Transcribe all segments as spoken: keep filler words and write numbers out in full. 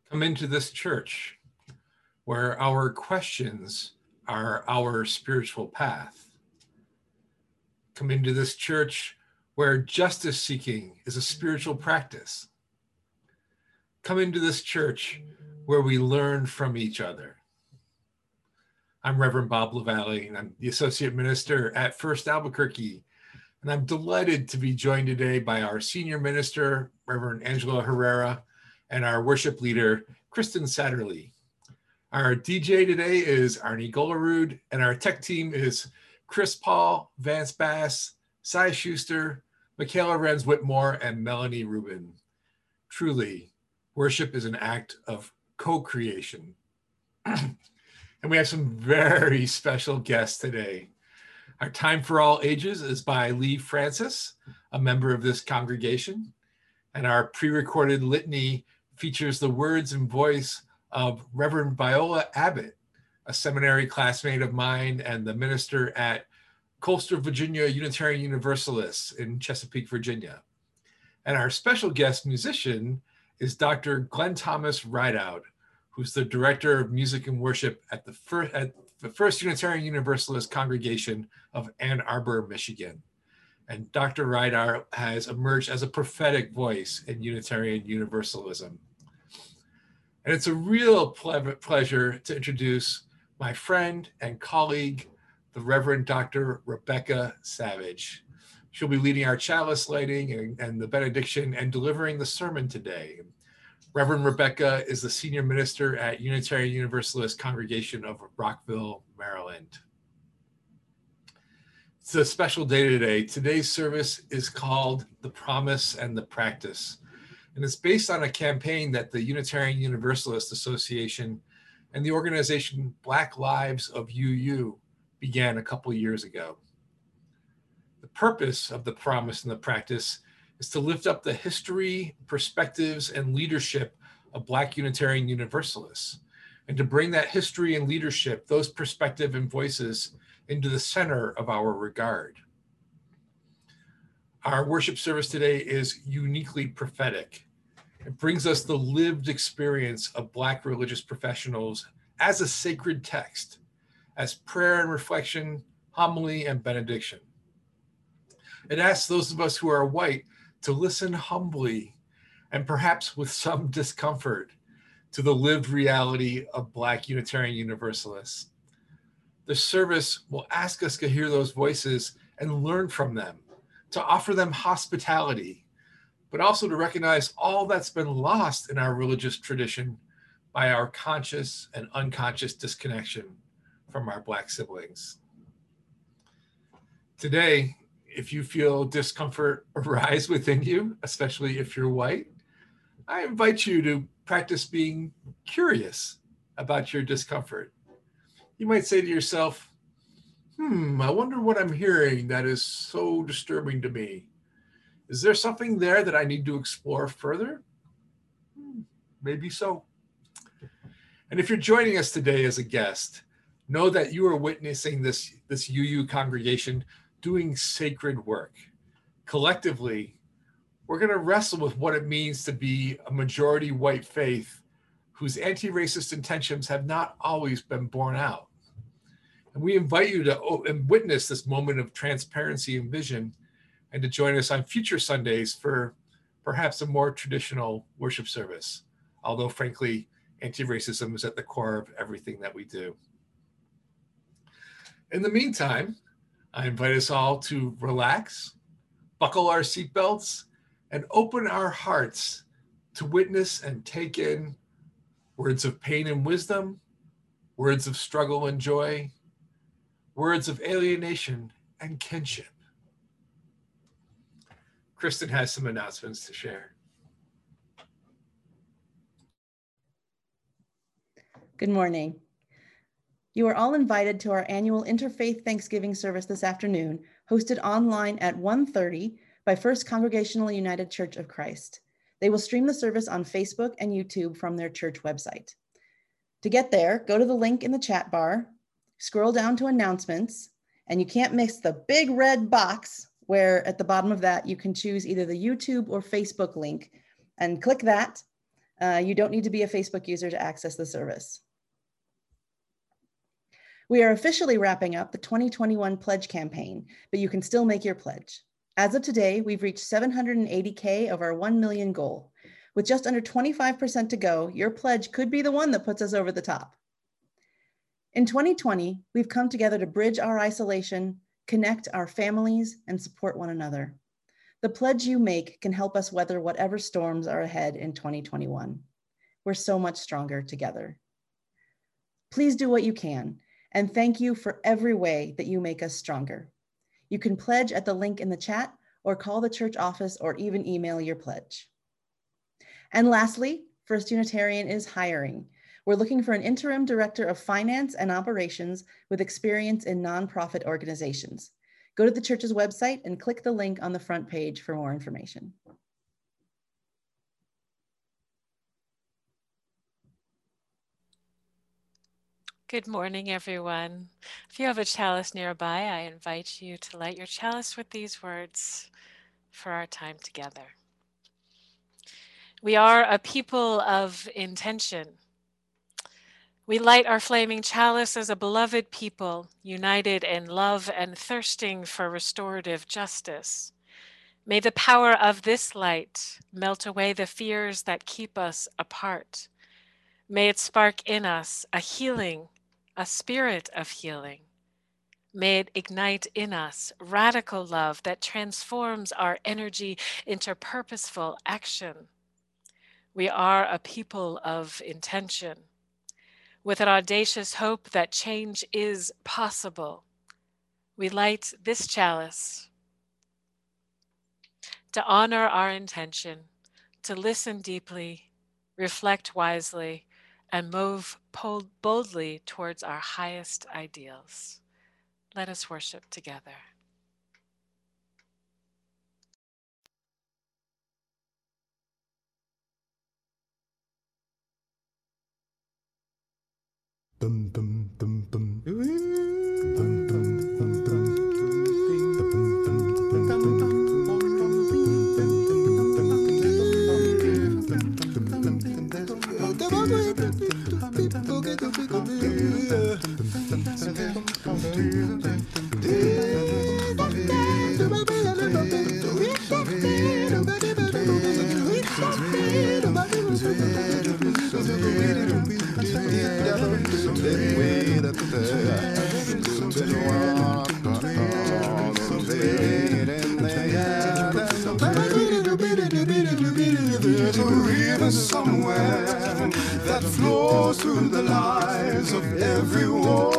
Come into this church where our questions are our spiritual path. Come into this church where justice seeking is a spiritual practice. Come into this church where we learn from each other. I'm Reverend Bob LaValle, and I'm the Associate Minister at First Albuquerque. And I'm delighted to be joined today by our Senior Minister, Reverend Angela Herrera, and our worship leader, Kristen Satterlee. Our D J today is Arnie Golarud, and our tech team is Chris Paul, Vance Bass, Cy Schuster, Michaela Renz Whitmore, and Melanie Rubin. Truly, worship is an act of co-creation. And we have some very special guests today. Our Time for All Ages is by Lee Francis, a member of this congregation. And our pre-recorded litany features the words and voice of Reverend Viola Abbott, a seminary classmate of mine and the minister at Colster, Virginia Unitarian Universalists in Chesapeake, Virginia. And our special guest musician is Doctor Glenn Thomas Rideout, who's the director of music and worship at the first, at the First Unitarian Universalist Congregation of Ann Arbor, Michigan. And Doctor Rideout has emerged as a prophetic voice in Unitarian Universalism. And it's a real ple- pleasure to introduce my friend and colleague, the Reverend Doctor Rebecca Savage. She'll be leading our chalice lighting and, and the benediction and delivering the sermon today. Reverend Rebecca is the Senior Minister at Unitarian Universalist Congregation of Rockville, Maryland. It's a special day today. Today's service is called The Promise and the Practice. And it's based on a campaign that the Unitarian Universalist Association and the organization Black Lives of U U began a couple years ago. The purpose of the promise and the practice is to lift up the history, perspectives, and leadership of Black Unitarian Universalists, and to bring that history and leadership, those perspectives and voices, into the center of our regard. Our worship service today is uniquely prophetic. It brings us the lived experience of Black religious professionals as a sacred text, as prayer and reflection, homily, and benediction. It asks those of us who are white to listen humbly and perhaps with some discomfort to the lived reality of Black Unitarian Universalists. The service will ask us to hear those voices and learn from them, to offer them hospitality, but also to recognize all that's been lost in our religious tradition by our conscious and unconscious disconnection from our Black siblings. Today, if you feel discomfort arise within you, especially if you're white, I invite you to practice being curious about your discomfort. You might say to yourself, hmm, I wonder what I'm hearing that is so disturbing to me. Is there something there that I need to explore further? Hmm, maybe so. And if you're joining us today as a guest, know that you are witnessing this, this U U congregation doing sacred work. Collectively, we're going to wrestle with what it means to be a majority white faith whose anti-racist intentions have not always been borne out. And we invite you to witness this moment of transparency and vision, and to join us on future Sundays for perhaps a more traditional worship service, although frankly, anti-racism is at the core of everything that we do. In the meantime, I invite us all to relax, buckle our seatbelts, and open our hearts to witness and take in words of pain and wisdom, words of struggle and joy, words of alienation and kinship. Kristen has some announcements to share. Good morning. You are all invited to our annual Interfaith Thanksgiving service this afternoon, hosted online at one thirty by First Congregational United Church of Christ. They will stream the service on Facebook and YouTube from their church website. To get there, go to the link in the chat bar, scroll down to announcements, and you can't miss the big red box where at the bottom of that you can choose either the YouTube or Facebook link and click that. Uh, you don't need to be a Facebook user to access the service. We are officially wrapping up the twenty twenty-one pledge campaign, but you can still make your pledge. As of today, we've reached seven hundred eighty K of our one million goal. With just under twenty-five percent to go, your pledge could be the one that puts us over the top. In twenty twenty, we've come together to bridge our isolation, connect our families, and support one another. The pledge you make can help us weather whatever storms are ahead in twenty twenty-one. We're so much stronger together. Please do what you can, and thank you for every way that you make us stronger. You can pledge at the link in the chat, or call the church office, or even email your pledge. And lastly, First Unitarian is hiring. We're looking for an interim director of finance and operations with experience in nonprofit organizations. Go to the church's website and click the link on the front page for more information. Good morning, everyone. If you have a chalice nearby, I invite you to light your chalice with these words for our time together. We are a people of intention. We light our flaming chalice as a beloved people, united in love and thirsting for restorative justice. May the power of this light melt away the fears that keep us apart. May it spark in us a healing, a spirit of healing. May it ignite in us radical love that transforms our energy into purposeful action. We are a people of intention, with an audacious hope that change is possible. We light this chalice to honor our intention, to listen deeply, reflect wisely, and move boldly towards our highest ideals. Let us worship together. Bum bum bum bum. Bum bum bum bum. There's a river somewhere that flows through the lives of everyone,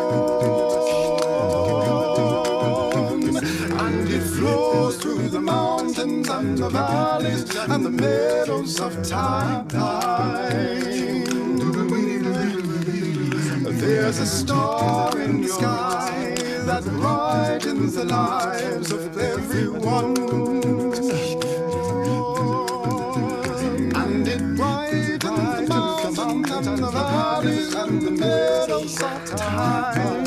and it flows through the mountains and the valleys and the meadows of time. There's a star in the sky that brightens the lives of everyone, and it brightens the mountains and the valleys and the meadows of time.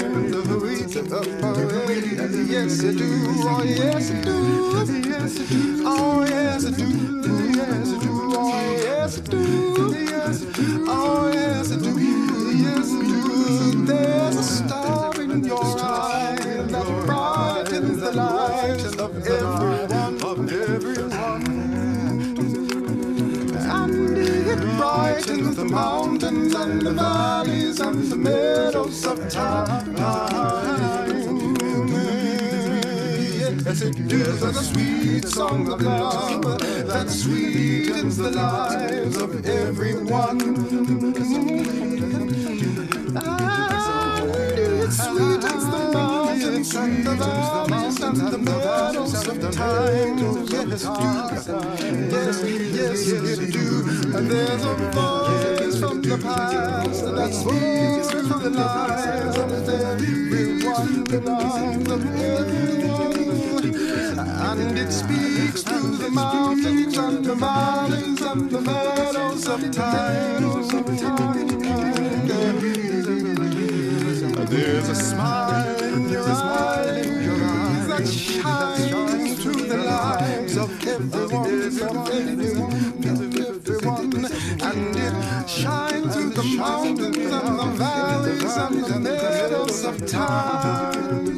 Yes, I do. Oh, yes, I do. Yes, I do. Oh, yes, I do. Yes, I do. Oh, yes, I do. Yes, I do. Oh, yes, I do. Yes, I do. There's a star in your eye that brightens the lives of everyone, of everyone. And it brightens the mountains and the valleys and the meadows of time. Yes, it is a sweet song of love that sweetens the lives of everyone. And it sweetens the mountains and the valleys and the meadows of time. Yes, yes, yes, it do. And there's a voice from the past that speaks through the lives of everyone, the lives of everyone. And it speaks through the mountains and the valleys and the meadows of time. There's a smile in your eyes that shines through the lives of everyone, of everyone, of everyone. And it shine through the mountains and the valleys and the meadows of time.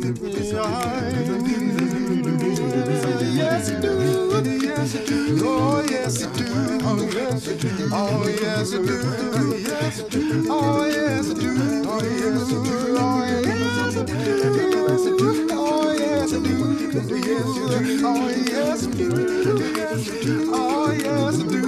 Yes, it do. Yes, it do. Oh, yes, it do. Oh, yes, it do. Oh, yes, it do. Yes, it do. Oh, yes, it do. Oh, yes, it do. Oh, yes, it do. Yes, it do. Oh, yes, it do. Yes, it do. Oh, yes, it do. Yes, it do. Oh, yes, it do. Yes, it do.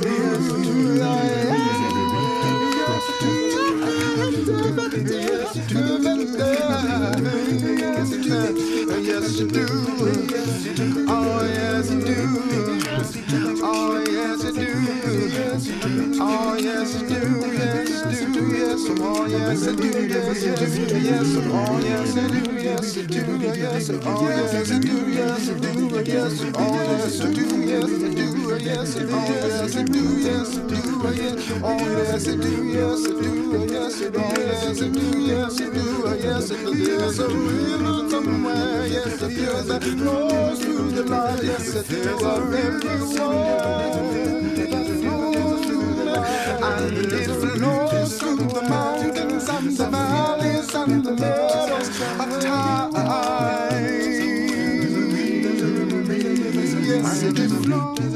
Yes, you do. Oh, yes, you do. Oh, yes, you do. Oh, yes, you do. Yes, you do. Yes, oh, yes, you do. Yes, yes, yes. Oh, yes, you do. Yes, you do. Yes, oh, yes, you do. Yes, you do. Yes, oh, yes, you do. Yes, you do. Yes, oh, yes, you do. Yes, you do. Yes, oh, yes, you do. Yes, you do. Yes, oh, yes, you do. Yes, you do. Yes, it is a river somewhere. Yes, it is that flows through the light. Yes, it is a river that flows through the light. And it flows through the mountains and the valleys and the meadows of time. Yes, it flows.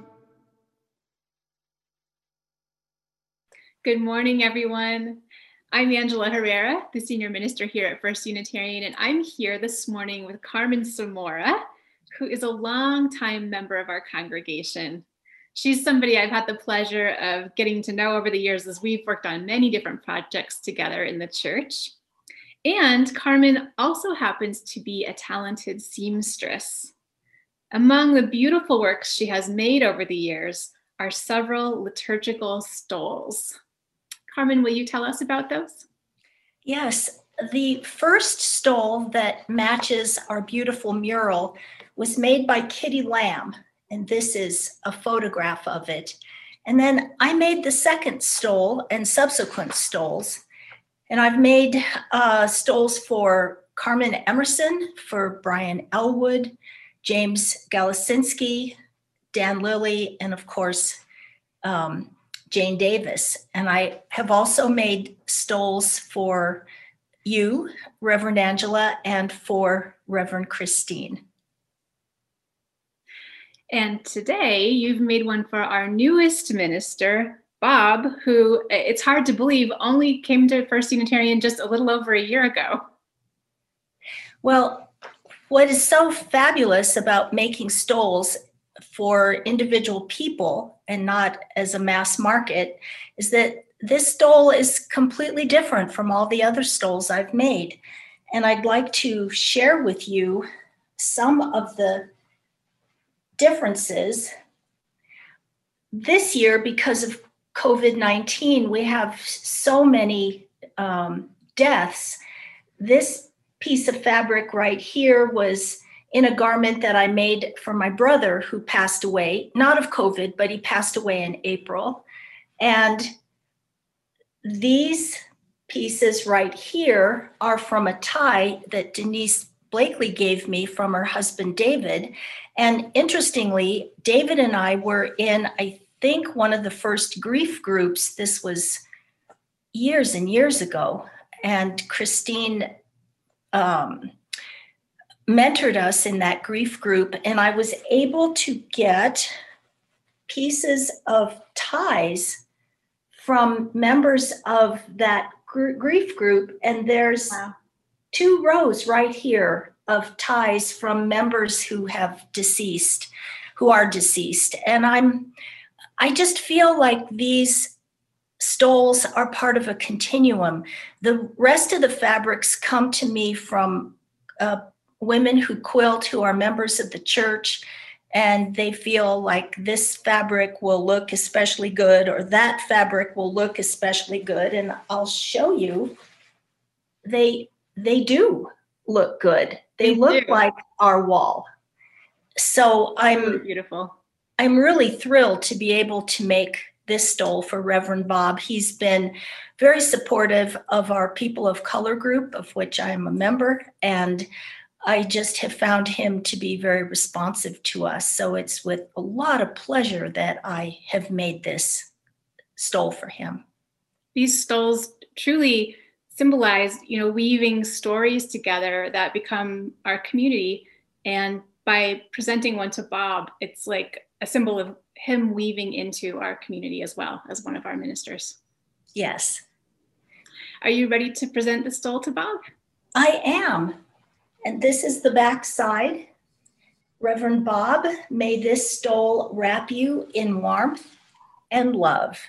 Good morning, everyone. I'm Angela Herrera, the senior minister here at First Unitarian, and I'm here this morning with Carmen Zamora, who is a longtime member of our congregation. She's somebody I've had the pleasure of getting to know over the years as we've worked on many different projects together in the church. And Carmen also happens to be a talented seamstress. Among the beautiful works she has made over the years are several liturgical stoles. Carmen, will you tell us about those? Yes, the first stole that matches our beautiful mural was made by Kitty Lamb, and this is a photograph of it. And then I made the second stole and subsequent stoles. And I've made uh, stoles for Carmen Emerson, for Brian Elwood, James Galasinski, Dan Lilly, and of course, um, Jane Davis. And I have also made stoles for you, Reverend Angela, and for Reverend Christine. And today you've made one for our newest minister, Bob, who it's hard to believe only came to First Unitarian just a little over a year ago. Well, what is so fabulous about making stoles for individual people and not as a mass market is that this stole is completely different from all the other stoles I've made. And I'd like to share with you some of the differences. This year, because of COVID nineteen, we have so many um, deaths. This piece of fabric right here was in a garment that I made for my brother who passed away, not of COVID, but he passed away in April. And these pieces right here are from a tie that Denise Blakely gave me from her husband, David. And interestingly, David and I were in, I think, one of the first grief groups. This was years and years ago. And Christine um, mentored us in that grief group, and I was able to get pieces of ties from members of that gr- grief group, and there's wow. two rows right here of ties from members who have deceased, who are deceased. And I'm, I just feel like these stoles are part of a continuum. The rest of the fabrics come to me from uh, women who quilt who are members of the church, and they feel like this fabric will look especially good or that fabric will look especially good. And I'll show you, they they do look good. They, they look do. like our wall. So I'm really beautiful. I'm really thrilled to be able to make this stole for Reverend Bob. He's been very supportive of our People of Color group, of which I am a member, and I just have found him to be very responsive to us. So it's with a lot of pleasure that I have made this stole for him. These stoles truly symbolize, you know, weaving stories together that become our community. And by presenting one to Bob, it's like a symbol of him weaving into our community as well as one of our ministers. Yes. Are you ready to present the stole to Bob? I am. And this is the back side. Reverend Bob, may this stole wrap you in warmth and love.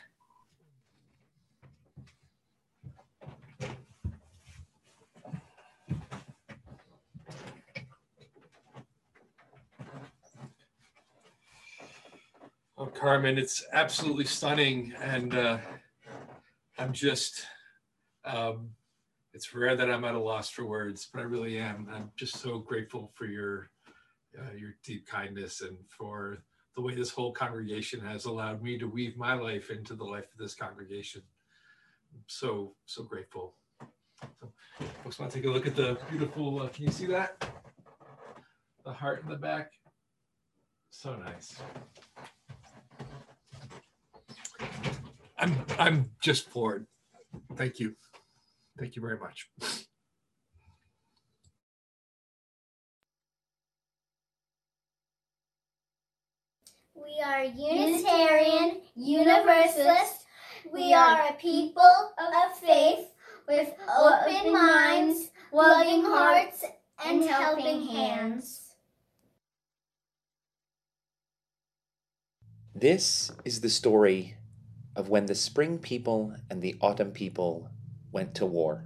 Oh, Carmen, it's absolutely stunning. And uh, I'm just, um, it's rare that I'm at a loss for words, but I really am. I'm just so grateful for your, uh, your deep kindness and for the way this whole congregation has allowed me to weave my life into the life of this congregation. I'm so, so grateful. So, folks want to take a look at the beautiful, uh, can you see that? The heart in the back. So nice. I'm I'm just floored. Thank you. Thank you very much. We are Unitarian Universalists. We are a people of faith with open minds, loving hearts, and helping hands. This is the story of when the spring people and the autumn people went to war.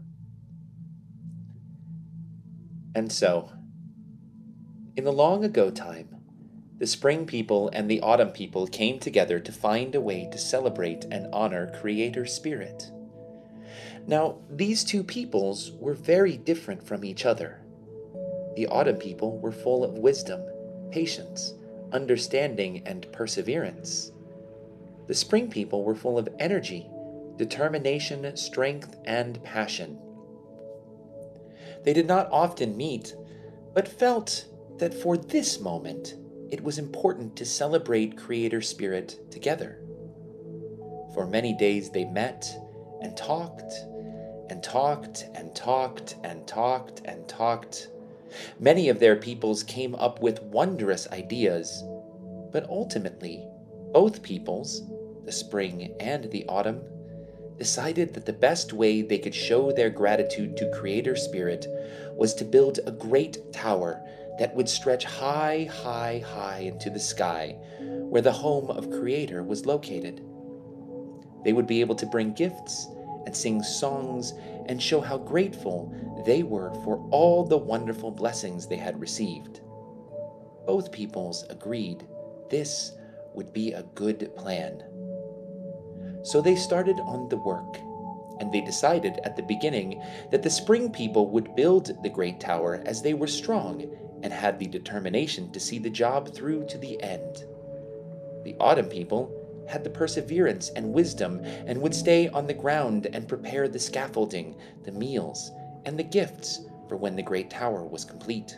And so, in the long ago time, the spring people and the autumn people came together to find a way to celebrate and honor Creator Spirit. Now, these two peoples were very different from each other. The autumn people were full of wisdom, patience, understanding, and perseverance. The spring people were full of energy, determination, strength, and passion. They did not often meet, but felt that for this moment, it was important to celebrate Creator Spirit together. For many days they met and talked and talked and talked and talked and talked. Many of their peoples came up with wondrous ideas, but ultimately, both peoples, the spring and the autumn, decided that the best way they could show their gratitude to Creator Spirit was to build a great tower that would stretch high, high, high into the sky, where the home of Creator was located. They would be able to bring gifts and sing songs and show how grateful they were for all the wonderful blessings they had received. Both peoples agreed this would be a good plan. So they started on the work, and they decided at the beginning that the spring people would build the great tower as they were strong and had the determination to see the job through to the end. The autumn people had the perseverance and wisdom and would stay on the ground and prepare the scaffolding, the meals, and the gifts for when the great tower was complete.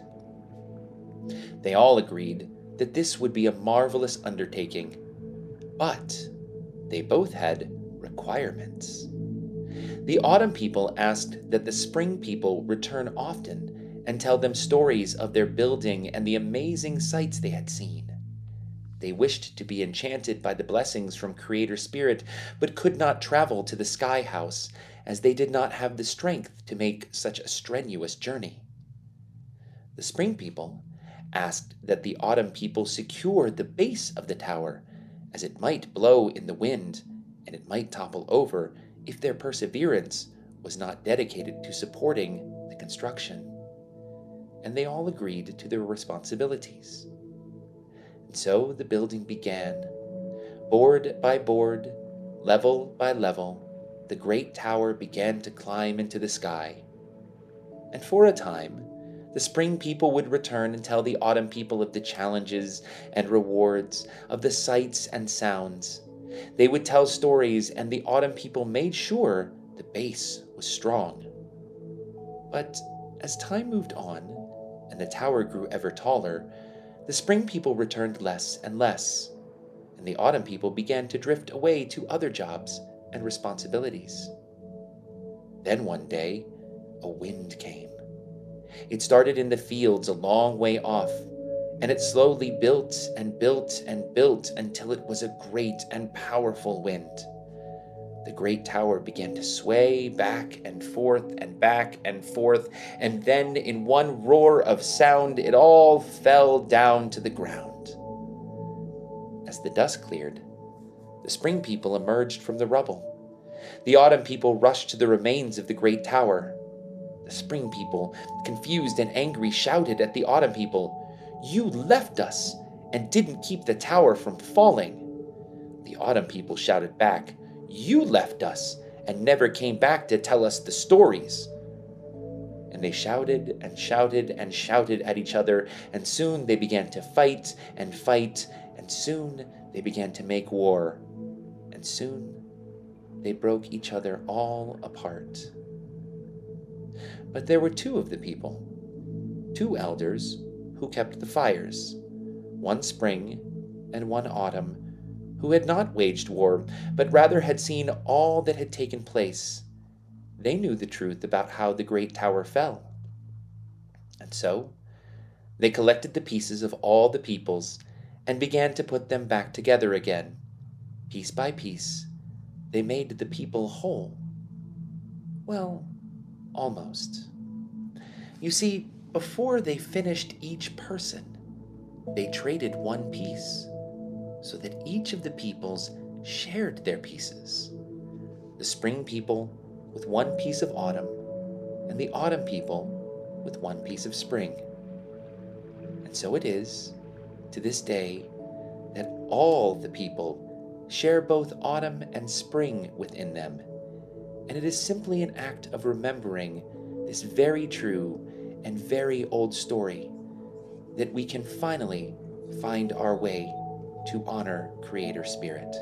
They all agreed that this would be a marvelous undertaking, but they both had requirements. The autumn people asked that the spring people return often and tell them stories of their building and the amazing sights they had seen. They wished to be enchanted by the blessings from Creator Spirit, but could not travel to the sky house, as they did not have the strength to make such a strenuous journey. The spring people asked that the autumn people secure the base of the tower, as it might blow in the wind, and it might topple over if their perseverance was not dedicated to supporting the construction. And they all agreed to their responsibilities. And so the building began. Board by board, level by level, the great tower began to climb into the sky. And for a time, the spring people would return and tell the autumn people of the challenges and rewards, of the sights and sounds. They would tell stories, and the autumn people made sure the base was strong. But as time moved on, and the tower grew ever taller, the spring people returned less and less. and the autumn people began to drift away to other jobs and responsibilities. Then one day, a wind came. It started in the fields a long way off, and it slowly built and built and built until it was a great and powerful wind. The great tower began to sway back and forth and back and forth, and then in one roar of sound, it all fell down to the ground. As the dust cleared, the spring people emerged from the rubble. The autumn people rushed to the remains of the great tower. The spring people, confused and angry, shouted at the autumn people, "You left us and didn't keep the tower from falling." The autumn people shouted back, "You left us and never came back to tell us the stories." And they shouted and shouted and shouted at each other, and soon they began to fight and fight, and soon they began to make war, and soon they broke each other all apart. But there were two of the people, two elders who kept the fires, one spring and one autumn, who had not waged war, but rather had seen all that had taken place. They knew the truth about how the great tower fell. And so they collected the pieces of all the peoples and began to put them back together again. Piece by piece, they made the people whole. Well, almost. You see, before they finished each person, they traded one piece, so that each of the peoples shared their pieces. The spring people with one piece of autumn, and the autumn people with one piece of spring. And so it is, to this day, that all the people share both autumn and spring within them. And it is simply an act of remembering this very true and very old story that we can finally find our way to honor Creator Spirit.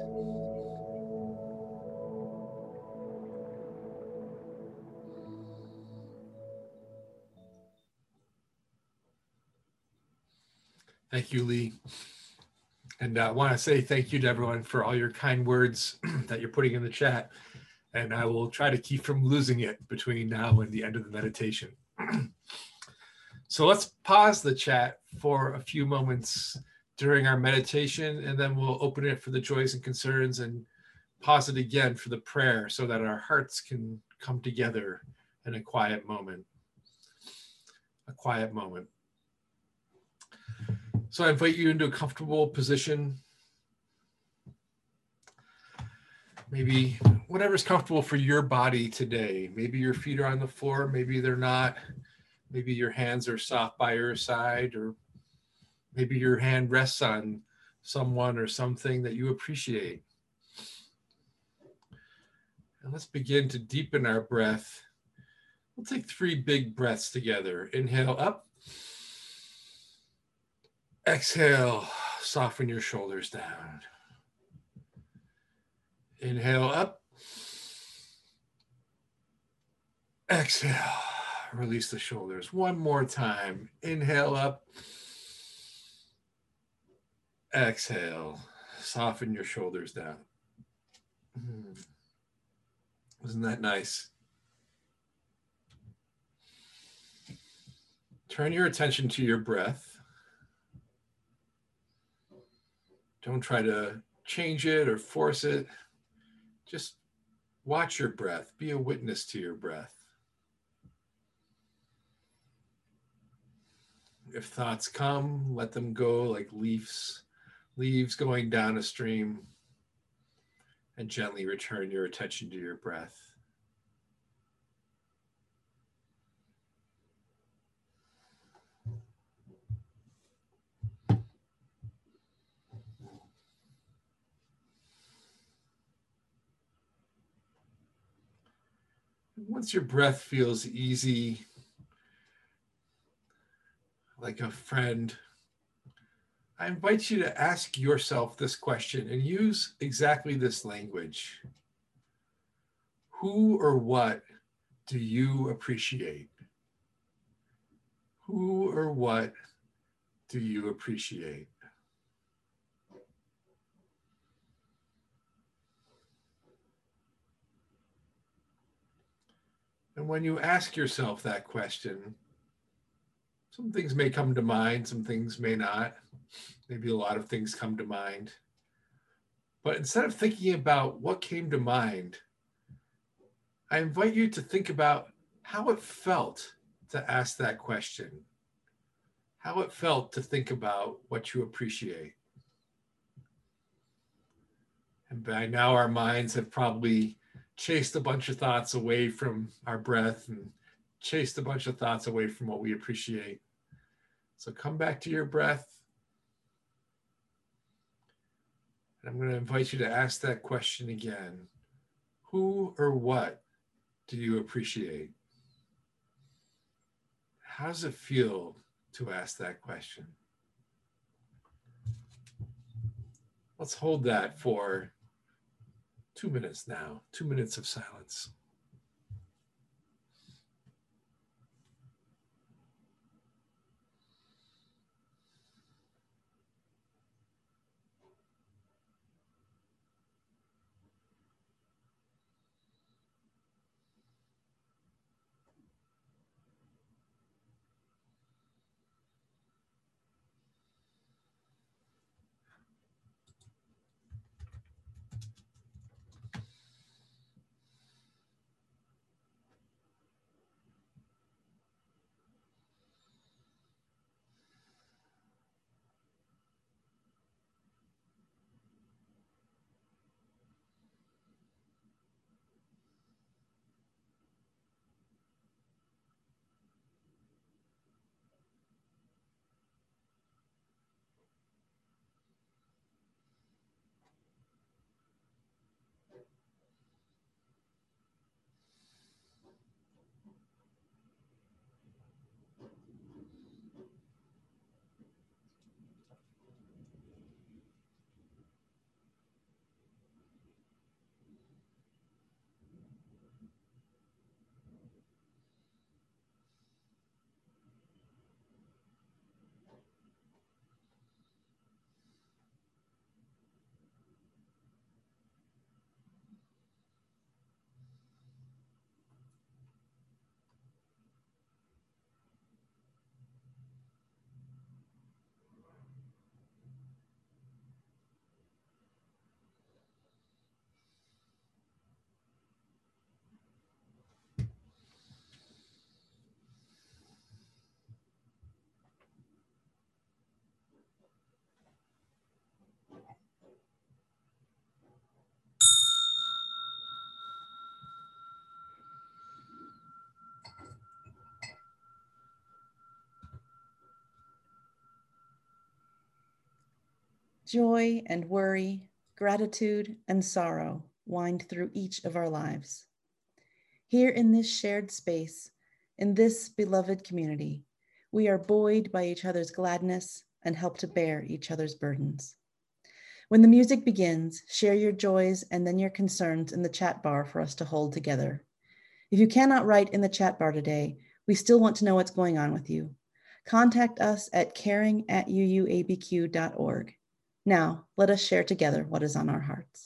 Thank you, Lee. And I want to say thank you to everyone for all your kind words that you're putting in the chat. And I will try to keep from losing it between now and the end of the meditation. So let's pause the chat for a few moments during our meditation, and then we'll open it for the joys and concerns and pause it again for the prayer so that our hearts can come together in a quiet moment. A quiet moment. So I invite you into a comfortable position. Maybe whatever's comfortable for your body today. Maybe your feet are on the floor, maybe they're not. Maybe your hands are soft by your side, or maybe your hand rests on someone or something that you appreciate. And let's begin to deepen our breath. We'll take three big breaths together. Inhale up. Exhale, soften your shoulders down. Inhale up. Exhale, release the shoulders. One more time. Inhale up. Exhale, soften your shoulders down. Mm. Isn't that nice? Turn your attention to your breath. Don't try to change it or force it. Just watch your breath. Be a witness to your breath. If thoughts come, let them go like leaves, leaves going down a stream, and gently return your attention to your breath. Once your breath feels easy, like a friend, I invite you to ask yourself this question and use exactly this language. Who or what do you appreciate? Who or what do you appreciate? And when you ask yourself that question, some things may come to mind, some things may not. Maybe a lot of things come to mind. But instead of thinking about what came to mind, I invite you to think about how it felt to ask that question, how it felt to think about what you appreciate. And by now our minds have probably chased a bunch of thoughts away from our breath and chased a bunch of thoughts away from what we appreciate. So come back to your breath. And I'm going to invite you to ask that question again. Who or what do you appreciate? How does it feel to ask that question? Let's hold that for two minutes now, two minutes of silence. Joy and worry, gratitude and sorrow wind through each of our lives. Here in this shared space, in this beloved community, we are buoyed by each other's gladness and help to bear each other's burdens. When the music begins, share your joys and then your concerns in the chat bar for us to hold together. If you cannot write in the chat bar today, we still want to know what's going on with you. Contact us at caring at u u a b q dot org. Now, let us share together what is on our hearts.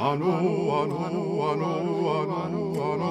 I know, I know, I know, I know, I know, I know, I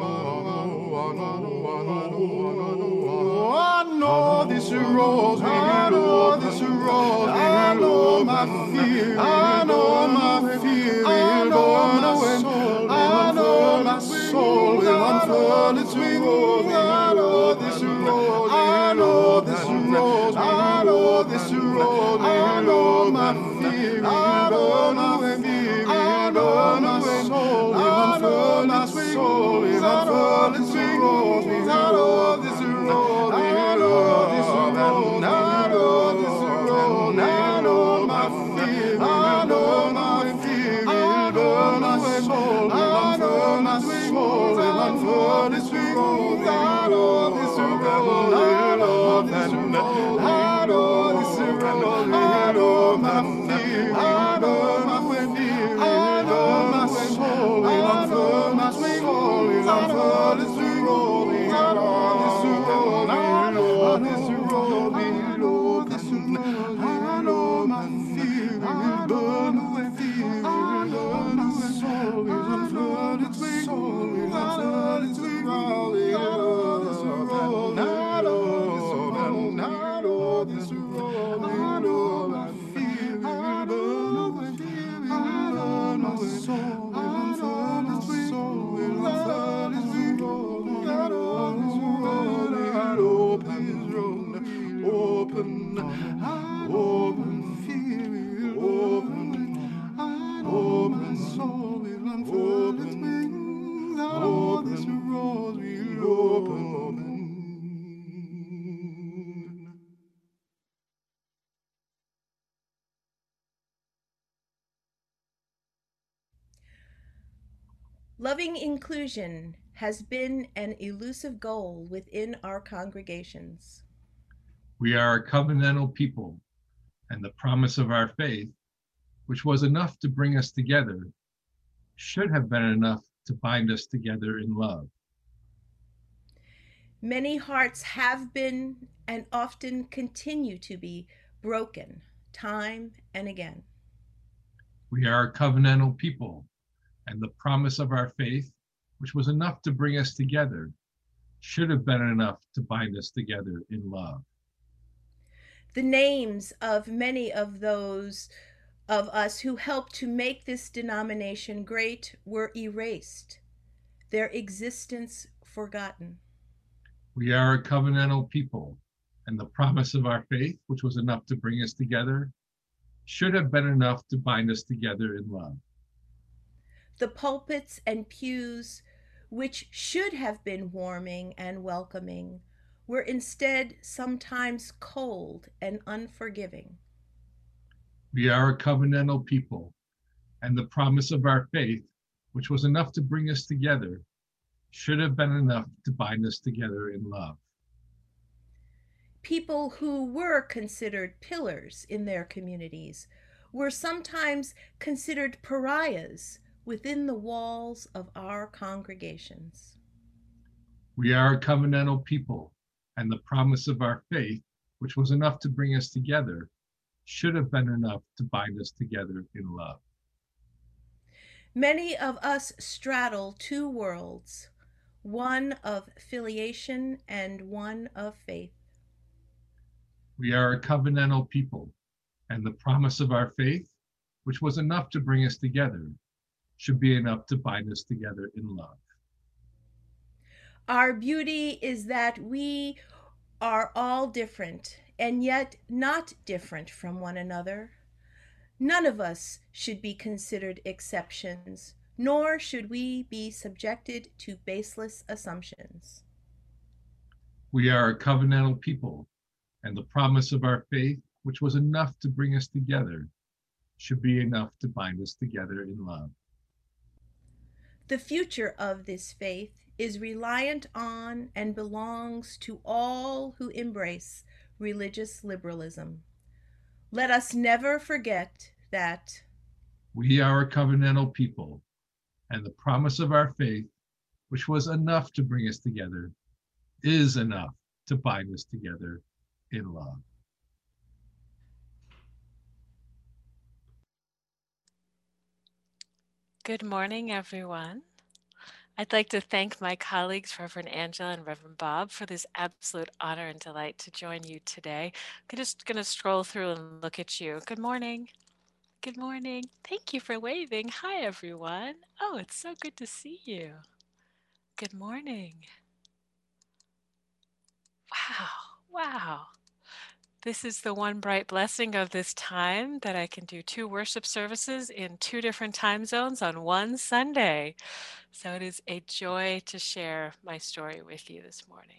know, I know this rose, I know this rose, I know my fear, I know my fear, I know my soul, I know my soul will unfurl its wings. I know this rose, I know this rose, I know this rose, I know my fear, I know my fear, I know my soul will unfurl its wings. Will unfurl its wings. I know this rose, I know this rose, I know this rose, I know my fear, I know my fear, I know my soul, I know my soul will unfurl its wings. I know this rose, I know this rose, I know this rose, I know my fear, I know my fear, I know my soul will unfurl its wings. Will unfurl its wings. I know this rose, I know this rose, I know this rose, I know my fear will burn away. I know my soul will unfurl its wings. Will unfurl its wings. I know this rose, I know this rose, I know this rose, I know my fear will burn away. I know my soul will unfurl its wings. Will unfurl its wings. I know this road, I open this road, open, open, fear, open, open, soul will unfold its wings. I know this road will open. Loving inclusion has been an elusive goal within our congregations. We are a covenantal people, and the promise of our faith, which was enough to bring us together, should have been enough to bind us together in love. Many hearts have been and often continue to be broken time and again. We are a covenantal people, and the promise of our faith, which was enough to bring us together, should have been enough to bind us together in love. The names of many of those of us who helped to make this denomination great were erased, their existence forgotten. We are a covenantal people, and the promise of our faith, which was enough to bring us together, should have been enough to bind us together in love. The pulpits and pews, which should have been warming and welcoming, were instead sometimes cold and unforgiving. We are a covenantal people, and the promise of our faith, which was enough to bring us together, should have been enough to bind us together in love. People who were considered pillars in their communities were sometimes considered pariahs within the walls of our congregations. We are a covenantal people, and the promise of our faith, which was enough to bring us together, should have been enough to bind us together in love. Many of us straddle two worlds, one of filiation and one of faith. We are a covenantal people, and the promise of our faith, which was enough to bring us together, should be enough to bind us together in love. Our beauty is that we are all different and yet not different from one another. None of us should be considered exceptions, nor should we be subjected to baseless assumptions. We are a covenantal people, and the promise of our faith, which was enough to bring us together, should be enough to bind us together in love. The future of this faith is reliant on and belongs to all who embrace religious liberalism. Let us never forget that we are a covenantal people, and the promise of our faith, which was enough to bring us together, is enough to bind us together in love. Good morning, everyone. I'd like to thank my colleagues, Reverend Angela and Reverend Bob, for this absolute honor and delight to join you today. I'm just going to scroll through and look at you. Good morning. Good morning. Thank you for waving. Hi, everyone. Oh, it's so good to see you. Good morning. Wow. Wow. This is the one bright blessing of this time that I can do two worship services in two different time zones on one Sunday. So it is a joy to share my story with you this morning.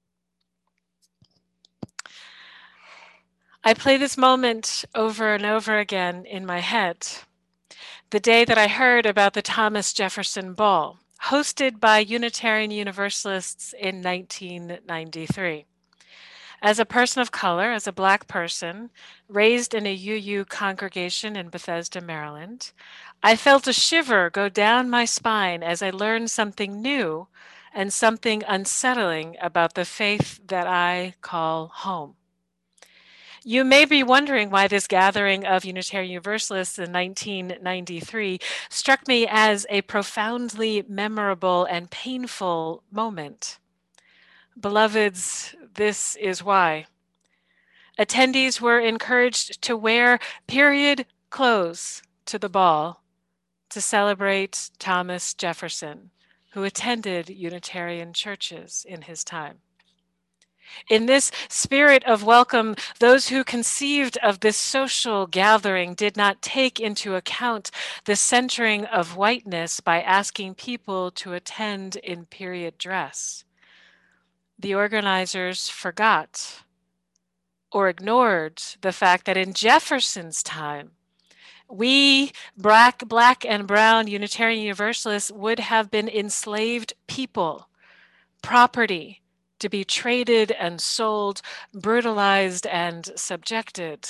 I play this moment over and over again in my head. The day that I heard about the Thomas Jefferson Ball, hosted by Unitarian Universalists in nineteen ninety-three. As a person of color, as a Black person, raised in a U U congregation in Bethesda, Maryland, I felt a shiver go down my spine as I learned something new and something unsettling about the faith that I call home. You may be wondering why this gathering of Unitarian Universalists in nineteen ninety-three struck me as a profoundly memorable and painful moment. Beloveds, this is why. Attendees were encouraged to wear period clothes to the ball to celebrate Thomas Jefferson, who attended Unitarian churches in his time. In this spirit of welcome, those who conceived of this social gathering did not take into account the centering of whiteness by asking people to attend in period dress. The organizers forgot or ignored the fact that in Jefferson's time, we, black, black and brown Unitarian Universalists, would have been enslaved people, property to be traded and sold, brutalized and subjected.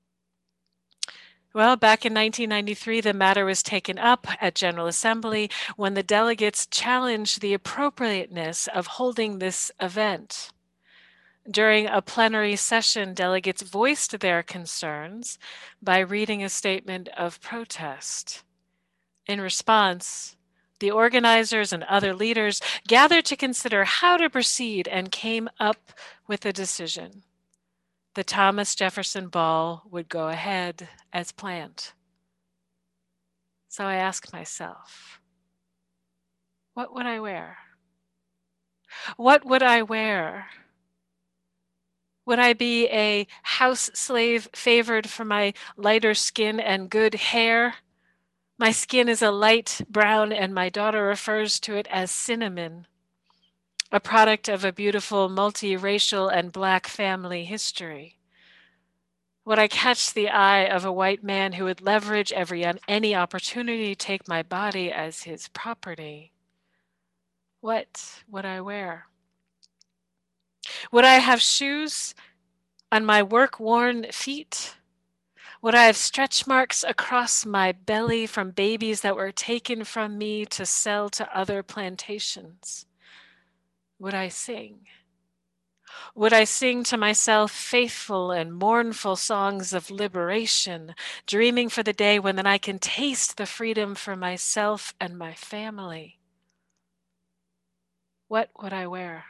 Well, back in nineteen ninety-three, the matter was taken up at General Assembly when the delegates challenged the appropriateness of holding this event. During a plenary session, delegates voiced their concerns by reading a statement of protest. In response, the organizers and other leaders gathered to consider how to proceed and came up with a decision. The Thomas Jefferson Ball would go ahead as planned. So I asked myself, what would I wear? What would I wear? Would I be a house slave favored for my lighter skin and good hair? My skin is a light brown and my daughter refers to it as cinnamon, a product of a beautiful multiracial and Black family history. Would I catch the eye of a white man who would leverage every any opportunity to take my body as his property? What would I wear? Would I have shoes on my work-worn feet? Would I have stretch marks across my belly from babies that were taken from me to sell to other plantations? Would I sing? Would I sing to myself faithful and mournful songs of liberation, dreaming for the day when then I can taste the freedom for myself and my family? What would I wear?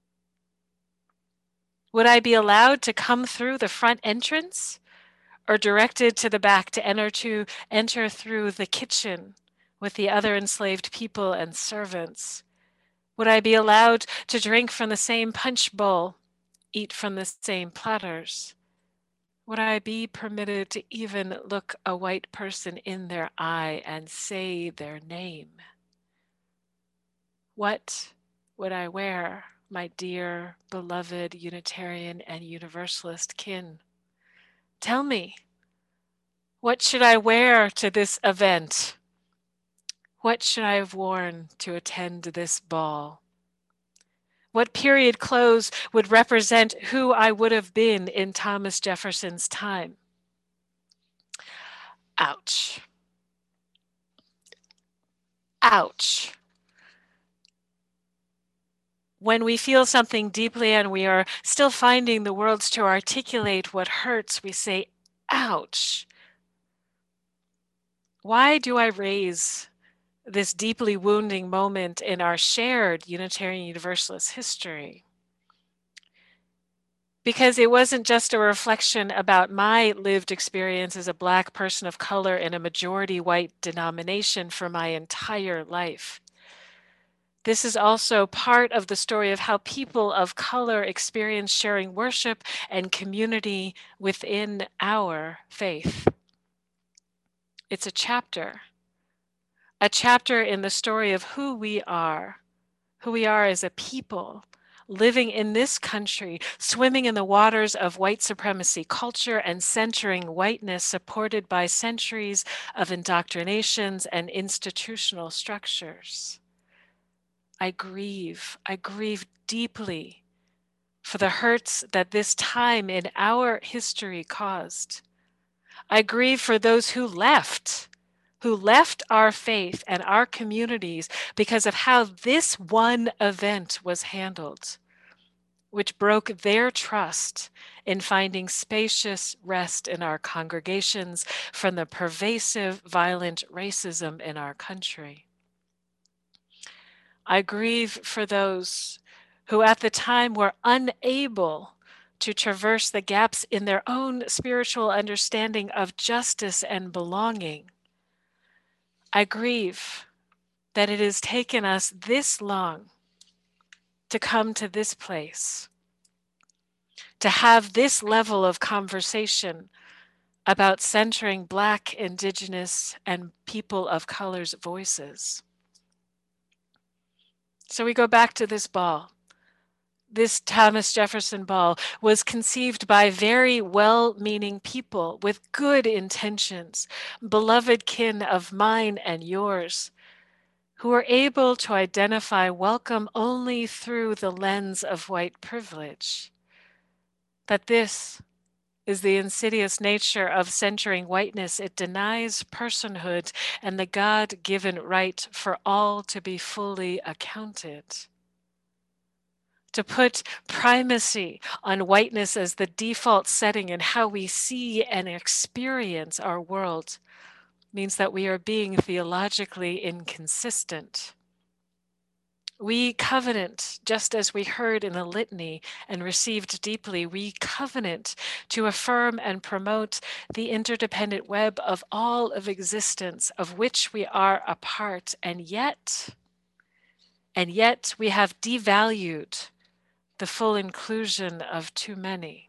Would I be allowed to come through the front entrance or directed to the back to enter to enter through the kitchen with the other enslaved people and servants? Would I be allowed to drink from the same punch bowl, eat from the same platters? Would I be permitted to even look a white person in their eye and say their name? What would I wear, my dear, beloved Unitarian and Universalist kin? Tell me, what should I wear to this event? What should I have worn to attend this ball? What period clothes would represent who I would have been in Thomas Jefferson's time? Ouch. Ouch. When we feel something deeply and we are still finding the words to articulate what hurts, we say, ouch. Why do I raise this deeply wounding moment in our shared Unitarian Universalist history. Because it wasn't just a reflection about my lived experience as a Black person of color in a majority white denomination for my entire life. This is also part of the story of how people of color experience sharing worship and community within our faith. It's a chapter, a chapter in the story of who we are, who we are as a people, living in this country, swimming in the waters of white supremacy culture and centering whiteness supported by centuries of indoctrinations and institutional structures. I grieve, I grieve deeply for the hurts that this time in our history caused. I grieve for those who left, who left our faith and our communities because of how this one event was handled, which broke their trust in finding spacious rest in our congregations from the pervasive, violent racism in our country. I grieve for those who at the time were unable to traverse the gaps in their own spiritual understanding of justice and belonging. I grieve that it has taken us this long to come to this place, to have this level of conversation about centering Black, Indigenous, and people of color's voices. So we go back to this ball. This Thomas Jefferson Ball was conceived by very well-meaning people with good intentions, beloved kin of mine and yours, who were able to identify welcome only through the lens of white privilege. That this is the insidious nature of centering whiteness. It denies personhood and the God-given right for all to be fully accounted. To put primacy on whiteness as the default setting in how we see and experience our world means that we are being theologically inconsistent. We covenant, just as we heard in the litany and received deeply, we covenant to affirm and promote the interdependent web of all of existence of which we are a part, and yet, and yet we have devalued the full inclusion of too many.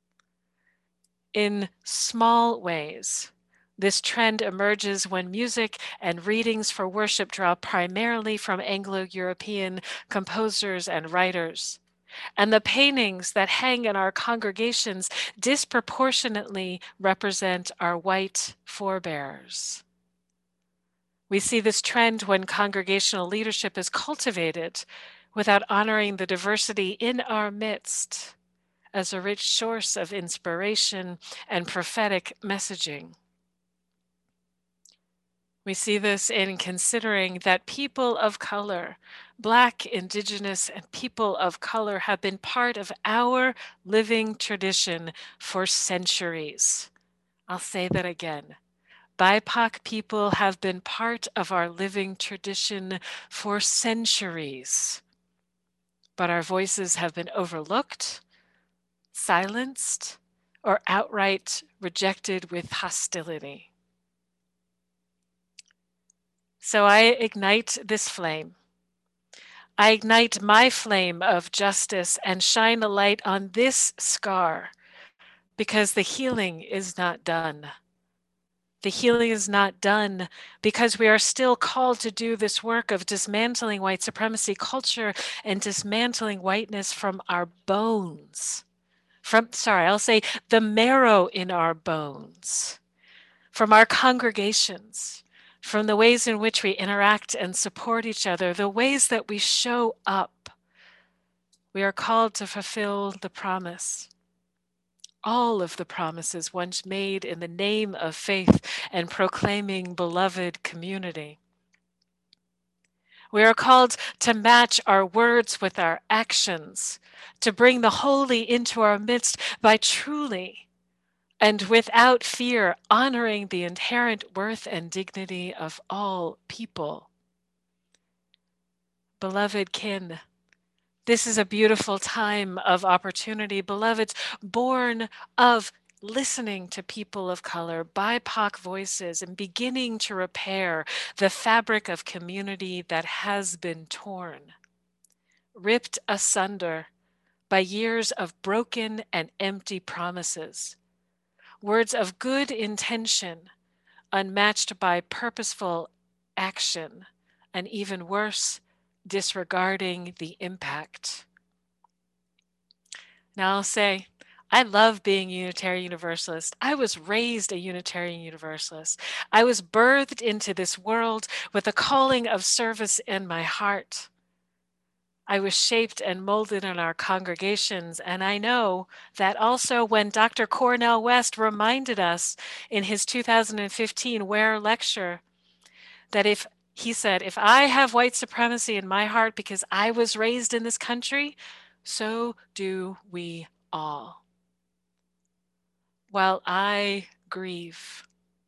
In small ways, this trend emerges when music and readings for worship draw primarily from Anglo-European composers and writers, and the paintings that hang in our congregations disproportionately represent our white forebears. We see this trend when congregational leadership is cultivated without honoring the diversity in our midst as a rich source of inspiration and prophetic messaging. We see this in considering that people of color, Black, Indigenous, and people of color have been part of our living tradition for centuries. I'll say that again. B I P O C people have been part of our living tradition for centuries. But our voices have been overlooked, silenced, or outright rejected with hostility. So I ignite this flame. I ignite my flame of justice and shine a light on this scar, because the healing is not done. The healing is not done because we are still called to do this work of dismantling white supremacy culture and dismantling whiteness from our bones. From, sorry, I'll say the marrow in our bones, from our congregations, from the ways in which we interact and support each other, the ways that we show up. We are called to fulfill the promise. All of the promises once made in the name of faith and proclaiming beloved community. We are called to match our words with our actions, to bring the holy into our midst by truly and without fear honoring the inherent worth and dignity of all people. Beloved kin, this is a beautiful time of opportunity, beloveds, born of listening to people of color, B I P O C voices, and beginning to repair the fabric of community that has been torn, ripped asunder by years of broken and empty promises, words of good intention unmatched by purposeful action, and even worse, disregarding the impact. Now I'll say, I love being Unitarian Universalist. I was raised a Unitarian Universalist. I was birthed into this world with a calling of service in my heart. I was shaped and molded in our congregations, and I know that also when Doctor Cornel West reminded us in his two thousand fifteen Where lecture that if he said, if I have white supremacy in my heart because I was raised in this country, so do we all. While I grieve,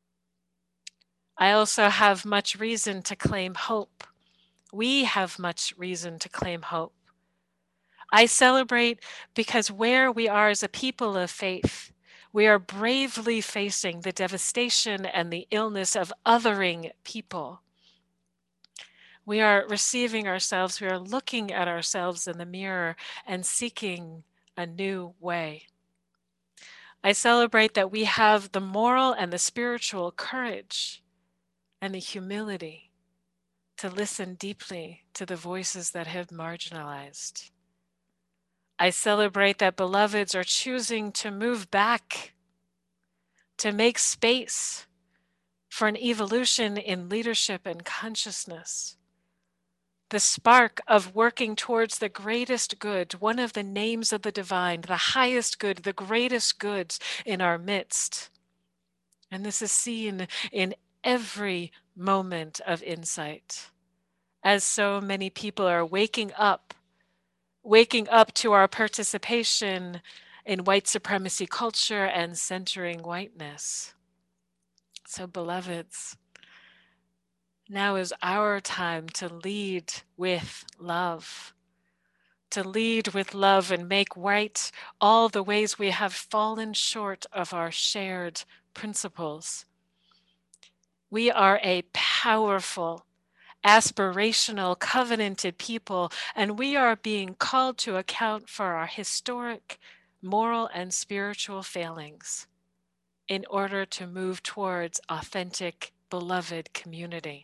I also have much reason to claim hope. We have much reason to claim hope. I celebrate because where we are as a people of faith, we are bravely facing the devastation and the illness of othering people. We are receiving ourselves, we are looking at ourselves in the mirror and seeking a new way. I celebrate that we have the moral and the spiritual courage and the humility to listen deeply to the voices that have marginalized. I celebrate that beloveds are choosing to move back, to make space for an evolution in leadership and consciousness. The spark of working towards the greatest good, one of the names of the divine, the highest good, the greatest goods in our midst. And this is seen in every moment of insight, as so many people are waking up, waking up to our participation in white supremacy culture and centering whiteness. So, beloveds, now is our time to lead with love, to lead with love and make right all the ways we have fallen short of our shared principles. We are a powerful, aspirational, covenanted people, and we are being called to account for our historic, moral, and spiritual failings in order to move towards authentic, beloved community.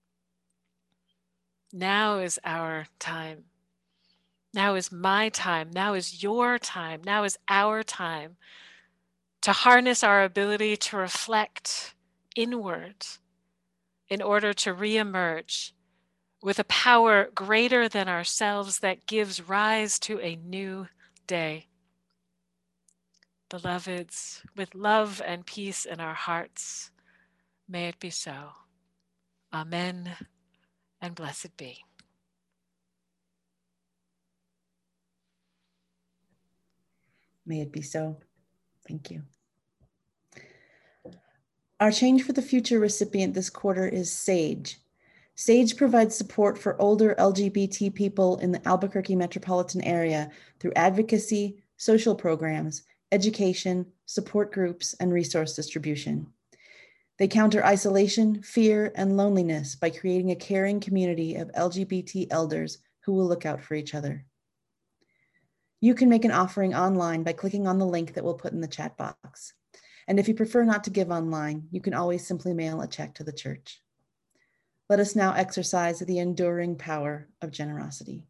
Now is our time. Now is my time. Now is your time. Now is our time to harness our ability to reflect inward in order to reemerge with a power greater than ourselves that gives rise to a new day. Beloveds, with love and peace in our hearts, may it be so. Amen. And blessed be. May it be so. Thank you. Our Change for the Future recipient this quarter is SAGE. SAGE provides support for older L G B T people in the Albuquerque metropolitan area through advocacy, social programs, education, support groups, and resource distribution. They counter isolation, fear, and loneliness by creating a caring community of L G B T elders who will look out for each other. You can make an offering online by clicking on the link that we'll put in the chat box. And if you prefer not to give online, you can always simply mail a check to the church. Let us now exercise the enduring power of generosity.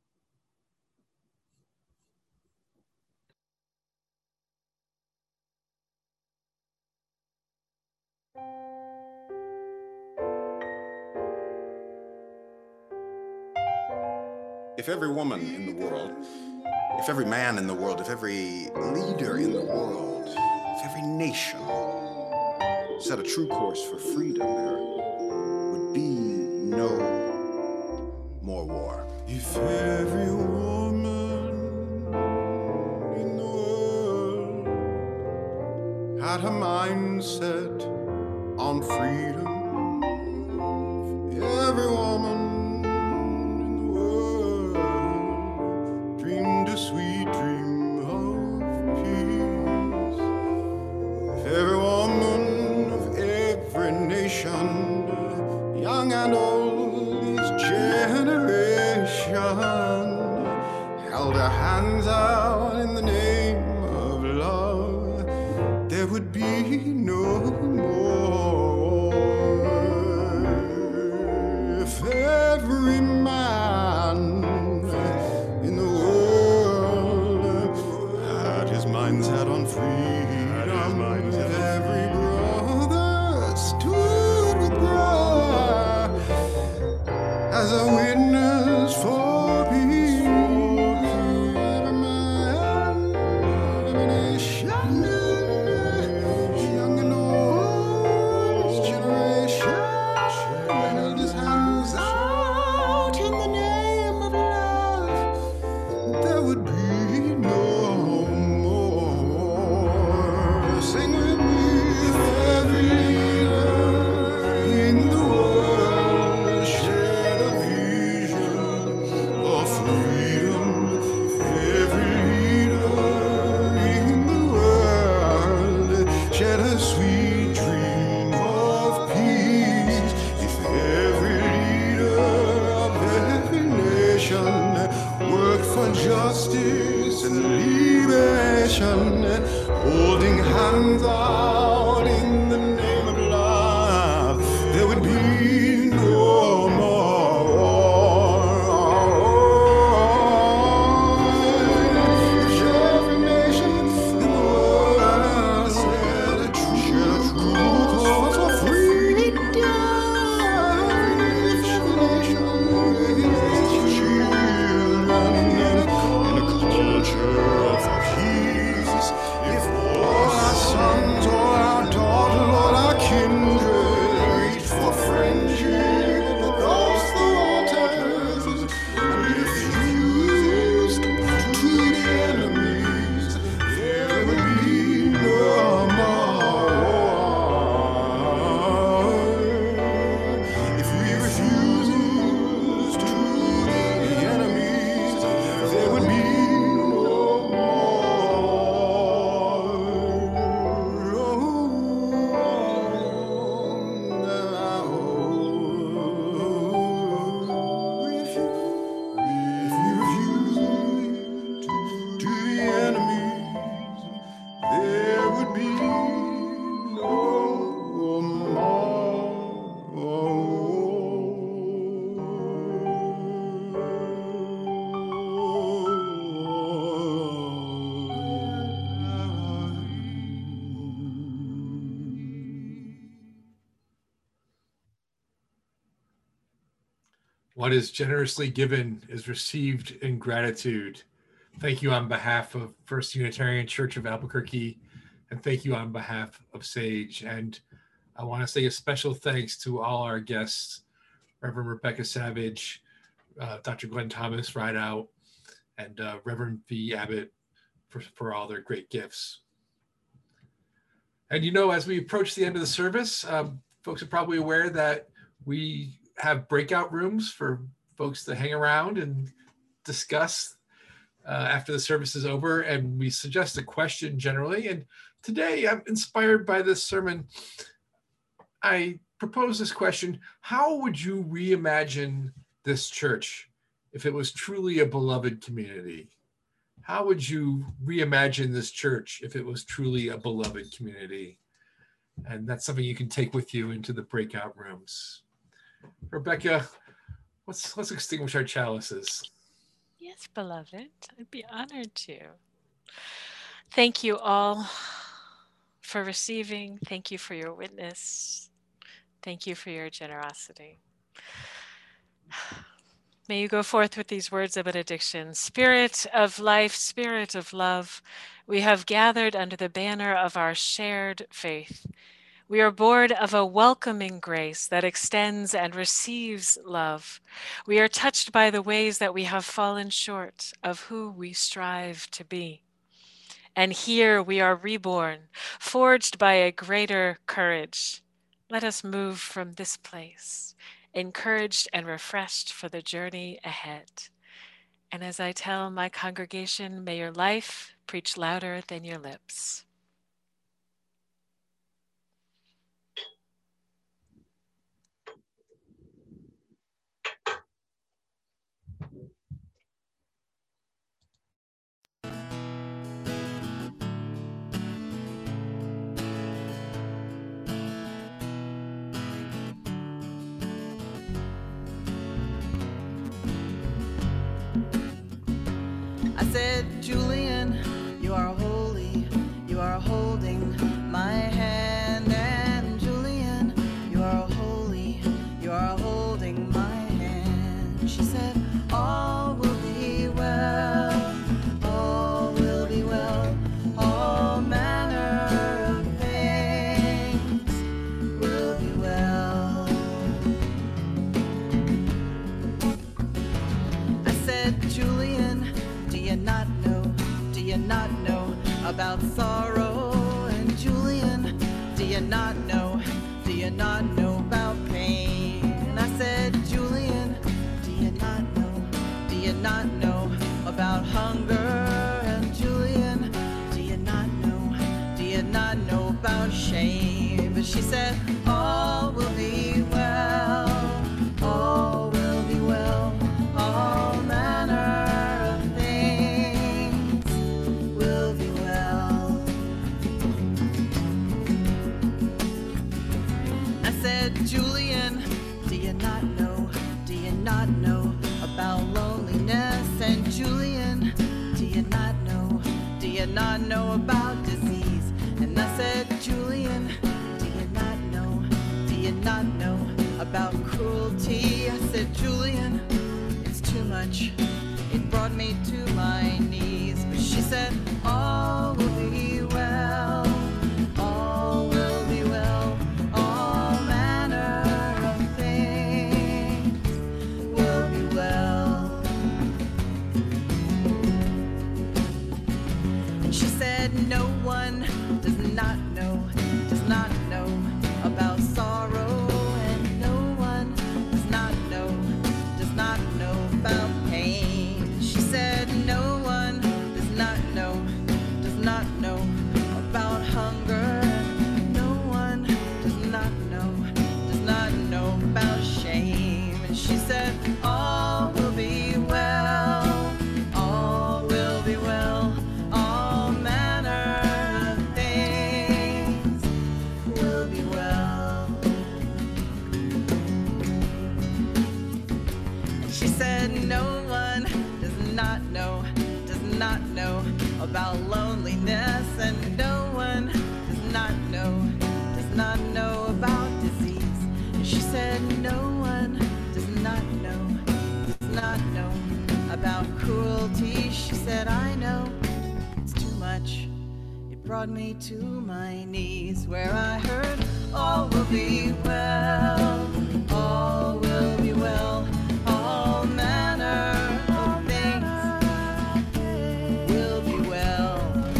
If every woman in the world, if every man in the world, if every leader in the world, if every nation set a true course for freedom, there would be no more war. If every woman in the world had her mind set on freedom, if every woman in the world young and old, each generation held their hands out in the name of love, there would be no more. If every man in the world had his mind set on freedom, if every brother stood with brother as a witness for peace, every man, every nation, young and old, each generation held his hands out in the name of love, there would be no more. Sing with me. If every leader in the world shared a vision of freedom, if every leader in the world shared a sweet dream of peace, if every leader of every nation worked for justice and liberation, holding hands out in the name of love, there would be no more war. If every nation in the world said a true, shared a true cause for freedom, every nation raised its children in a culture of peace. If all our sons or our daughters or our kindred reached for friendship across the waters and refused to the enemies, there would be no more. If we refused to the enemies, there would be What is generously given is received in gratitude. Thank you on behalf of First Unitarian Church of Albuquerque, and thank you on behalf of SAGE. And I want to say a special thanks to all our guests, Reverend Rebecca Savage, uh, Doctor Glenn Thomas Rideout, and uh, Reverend V. Abbott for, for all their great gifts. And you know, as we approach the end of the service, um, folks are probably aware that we have breakout rooms for folks to hang around and discuss uh, after the service is over. And we suggest a question generally. And today I'm inspired by this sermon. I propose this question: how would you reimagine this church if it was truly a beloved community? How would you reimagine this church if it was truly a beloved community? And that's something you can take with you into the breakout rooms. Rebecca, let's let's extinguish our chalices. Yes, beloved, I'd be honored to. Thank you all for receiving. Thank you for your witness. Thank you for your generosity. May you go forth with these words of benediction. Spirit of life, Spirit of love, we have gathered under the banner of our shared faith. We are born of a welcoming grace that extends and receives love. We are touched by the ways that we have fallen short of who we strive to be. And here we are reborn, forged by a greater courage. Let us move from this place, encouraged and refreshed for the journey ahead. And as I tell my congregation, may your life preach louder than your lips. Julian, you are holy, you are holding my hand. And Julian, you are holy, you are holding my hand. She said, all will be well, all will be well, all manner of things will be well. I said, Julian, do you not know, do you not know about sorrow? And Julian, do you not know, do you not know about pain? And I said, Julian, do you not know, do you not know about hunger? And Julian, do you not know, do you not know about shame? But she said, all will be well, all will be well, all manner of things will be well. I said, Julian, do you not know, do you not know about loneliness? And Julian, do you not know, do you not know about disease? And I said, Julian, do you not know, do you not know about cruelty? I said, Julian, it's too much, it brought me to my knees. But she said, all will be well, all will be well, all manner of things will be well. And she said, no one does not know, does not know about sorrow. And no one does not know, does not know about pain. She said, no one does not know, does not know about hunger. No one does not know, does not know about shame. And she said, all will be well, all will be well, all manner of things will be well. And she said, no one does not know, does not know about loneliness. And no one does not know, does not know about disease. And she said, no one does not know, does not know about cruelty. She said, I know, it's too much, it brought me to my knees, where I heard, all will be well, all will be well, all manner of things will be well.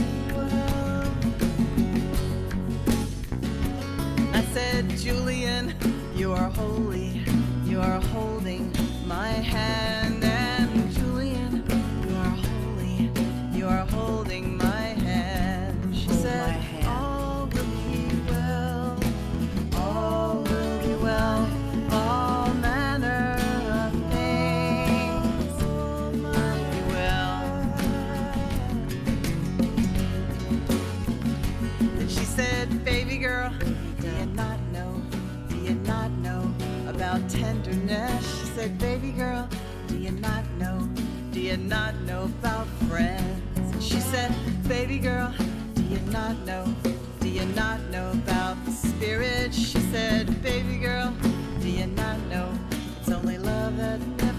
I said, Julian, you are holy, you are holding my hand. And Julian, you are holy, you are holding my hand. She said, all will be well, all will be well, all manner of things will be well. And she said, baby girl, do you not know, do you not know about tenderness? She said, baby girl, do you not know, do you not know about friends? And she said, baby girl, do you not know, do you not know about the spirit? She said, baby girl, do you not know, it's only love that never